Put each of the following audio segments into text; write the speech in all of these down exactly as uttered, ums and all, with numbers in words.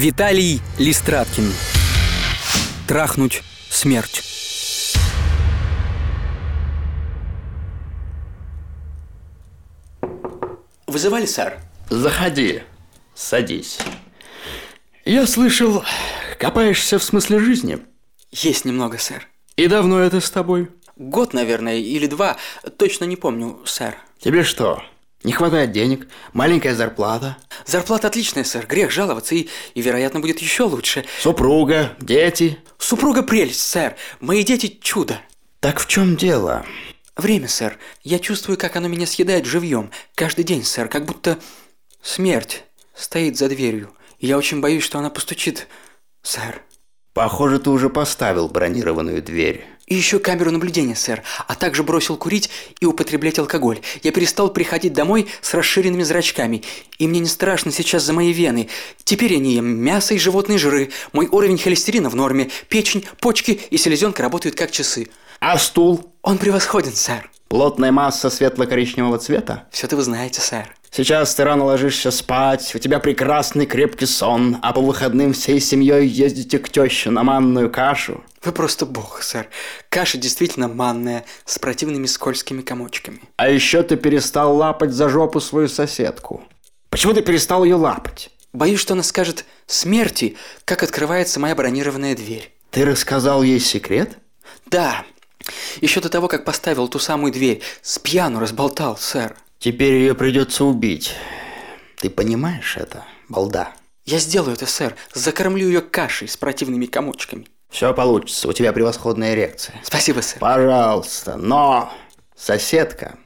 Виталий Листраткин. Трахнуть смерть. Вызывали, сэр? Заходи, садись. Я слышал, копаешься в смысле жизни? Есть немного, сэр. И давно это с тобой? Год, наверное, или два, точно не помню, сэр. Тебе что, не хватает денег? Маленькая зарплата? Зарплата отличная, сэр, грех жаловаться, и, и вероятно, будет еще лучше. Супруга, дети? Супруга прелесть, сэр, мои дети чудо. Так в чем дело? Время, сэр. Я чувствую, как оно меня съедает живьем. Каждый день, сэр, как будто смерть стоит за дверью. И я очень боюсь, что она постучит, сэр. Похоже, ты уже поставил бронированную дверь. И еще камеру наблюдения, сэр, а также бросил курить и употреблять алкоголь. Я перестал приходить домой с расширенными зрачками, и мне не страшно сейчас за мои вены. Теперь я не ем мясо и животные жиры. Мой уровень холестерина в норме, печень, почки и селезенка работают как часы. А стул? Он превосходен, сэр. Плотная масса светло-коричневого цвета? Все-то вы знаете, сэр. Сейчас ты рано ложишься спать, у тебя прекрасный крепкий сон, а по выходным всей семьей ездите к теще на манную кашу. Вы просто бог, сэр. Каша действительно манная, с противными скользкими комочками. А еще ты перестал лапать за жопу свою соседку. Почему ты перестал ее лапать? Боюсь, что она скажет смерти, как открывается моя бронированная дверь. Ты рассказал ей секрет? Да. Еще до того, как поставил ту самую дверь, с пьяну разболтал, сэр. Теперь ее придется убить. Ты понимаешь это, балда? Я сделаю это, сэр. Закормлю ее кашей с противными комочками. Все получится, у тебя превосходная эрекция. Спасибо, сэр. Пожалуйста, но соседка,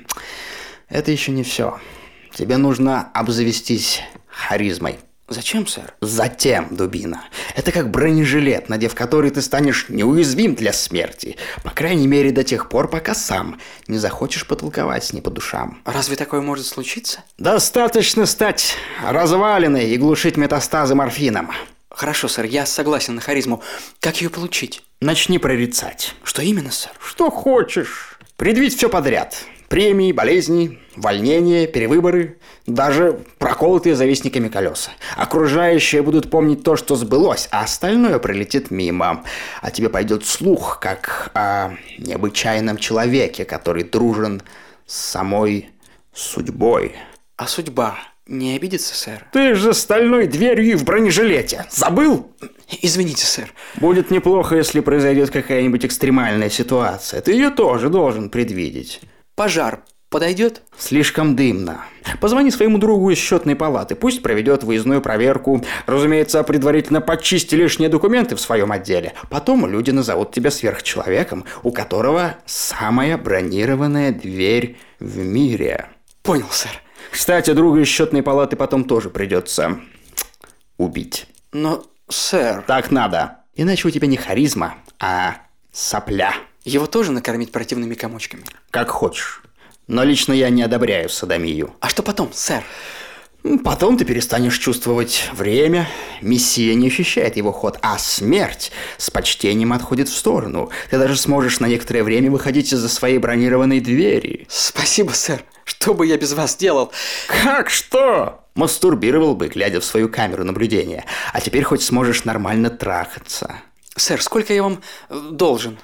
это еще не все. Тебе нужно обзавестись харизмой. Зачем, сэр? Затем, дубина. Это как бронежилет, надев который ты станешь неуязвим для смерти. По крайней мере, до тех пор, пока сам не захочешь потолковать с ней по душам. Разве такое может случиться? Достаточно стать развалиной и глушить метастазы морфином. Хорошо, сэр, я согласен на харизму. Как ее получить? Начни прорицать. Что именно, сэр? Что хочешь. Предвидь все подряд. Премии, болезни, увольнения, перевыборы, даже проколотые завистниками колеса. Окружающие будут помнить то, что сбылось, а остальное пролетит мимо. А тебе пойдет слух, как о необычайном человеке, который дружен с самой судьбой. А судьба не обидится, сэр? Ты же стальной дверью и в бронежилете. Забыл? Извините, сэр. Будет неплохо, если произойдет какая-нибудь экстремальная ситуация. Ты ее тоже должен предвидеть. Пожар подойдет? Слишком дымно. Позвони своему другу из счетной палаты. Пусть проведет выездную проверку. Разумеется, предварительно почисти лишние документы в своем отделе. Потом люди назовут тебя сверхчеловеком, у которого самая бронированная дверь в мире. Понял, сэр. Кстати, друга из счетной палаты потом тоже придется убить. Но, сэр... Так надо. Иначе у тебя не харизма, а сопля. Его тоже накормить противными комочками? Как хочешь. Но лично я не одобряю содомию. А что потом, сэр? Потом ты перестанешь чувствовать время. Мессия не ощущает его ход, а смерть с почтением отходит в сторону. Ты даже сможешь на некоторое время выходить из-за своей бронированной двери. Спасибо, сэр. Что бы я без вас делал? Как что? Мастурбировал бы, глядя в свою камеру наблюдения. А теперь хоть сможешь нормально трахаться. Сэр, сколько я вам должен?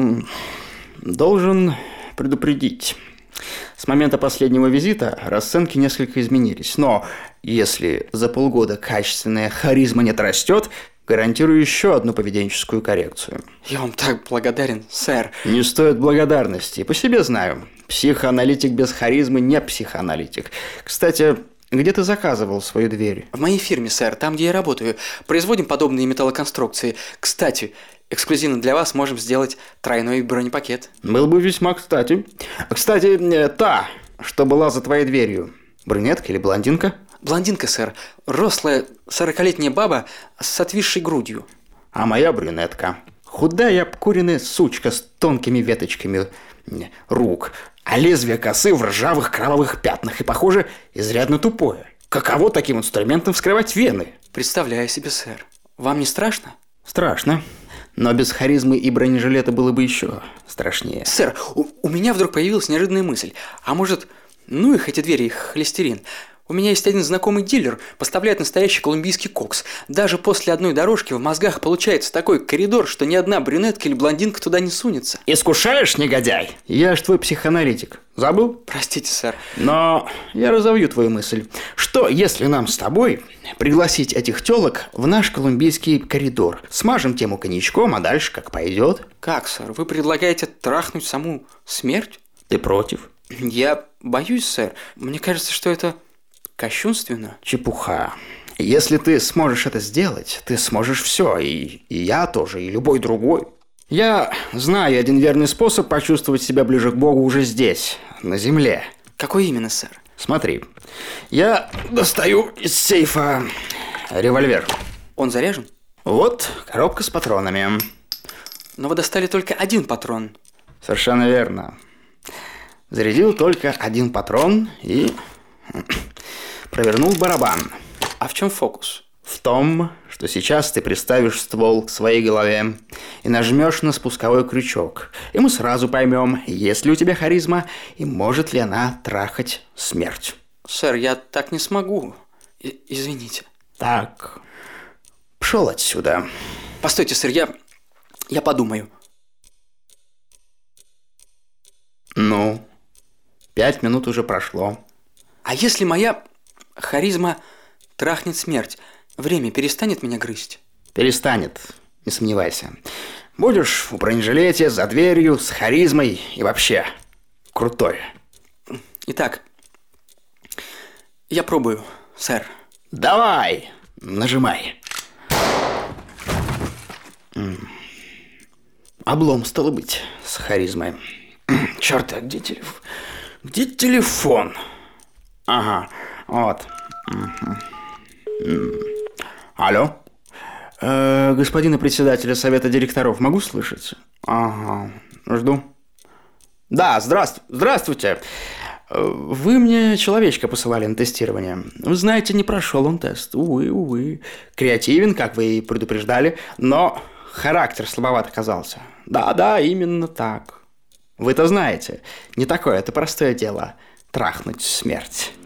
Должен предупредить. С момента последнего визита расценки несколько изменились. Но если за полгода качественная харизма не отрастет, гарантирую еще одну поведенческую коррекцию. Я вам так благодарен, сэр. Не стоит благодарности. По себе знаю. Психоаналитик без харизмы не психоаналитик. Кстати, где ты заказывал свою дверь? В моей фирме, сэр, там, где я работаю. Производим подобные металлоконструкции. Кстати, эксклюзивно для вас можем сделать тройной бронепакет. Был бы весьма кстати. Кстати, та, что была за твоей дверью, брюнетка или блондинка? Блондинка, сэр. Рослая сорокалетняя баба с отвисшей грудью. А моя брюнетка. Худая обкуренная сучка с тонкими веточками рук, а лезвие косы в ржавых кровавых пятнах и, похоже, изрядно тупое. Каково таким инструментом вскрывать вены? Представляю себе, сэр. Вам не страшно? Страшно. Но без харизмы и бронежилета было бы еще страшнее. Сэр, у, у меня вдруг появилась неожиданная мысль. А может, ну их эти двери, их холестерин. У меня есть один знакомый дилер, поставляет настоящий колумбийский кокс. Даже после одной дорожки в мозгах получается такой коридор, что ни одна брюнетка или блондинка туда не сунется. Искушаешь, негодяй? Я ж твой психоаналитик. Забыл? Простите, сэр. Но я разовью твою мысль. Что, если нам с тобой пригласить этих тёлок в наш колумбийский коридор? Смажем тему коньячком, а дальше как пойдет? Как, сэр? Вы предлагаете трахнуть саму смерть? Ты против? Я боюсь, сэр. Мне кажется, что это кощунственно. Чепуха. Если ты сможешь это сделать, ты сможешь все, и, и я тоже, и любой другой. Я знаю один верный способ почувствовать себя ближе к Богу уже здесь, на земле. Какой именно, сэр? Смотри, я достаю из сейфа револьвер. Он заряжен? Вот коробка с патронами. Но вы достали только один патрон. Совершенно верно. Зарядил только один патрон и провернул барабан. А в чем фокус? В том, что сейчас ты приставишь ствол к своей голове и нажмешь на спусковой крючок. И мы сразу поймем, есть ли у тебя харизма и может ли она трахать смерть. Сэр, я так не смогу. И- извините. Так, пшел отсюда. Постойте, сэр, я... я подумаю. Ну, пять минут уже прошло. А если моя харизма трахнет смерть, время перестанет меня грызть? Перестанет, не сомневайся. Будешь в бронежилете, за дверью, с харизмой и вообще крутой. Итак, я пробую, сэр. Давай, нажимай. Облом, стало быть, с харизмой. Черт, а где телефон? Где телефон? Ага, вот. Алло? Э, господина председателя совета директоров могу слышать? Ага, жду. Да, здравствуйте. Здравствуйте. Вы мне человечка посылали на тестирование. Вы знаете, не прошел он тест. Увы, увы. Креативен, как вы и предупреждали, но характер слабоват оказался. Да-да, именно так. Вы-то знаете, не такое это простое дело трахнуть смерть.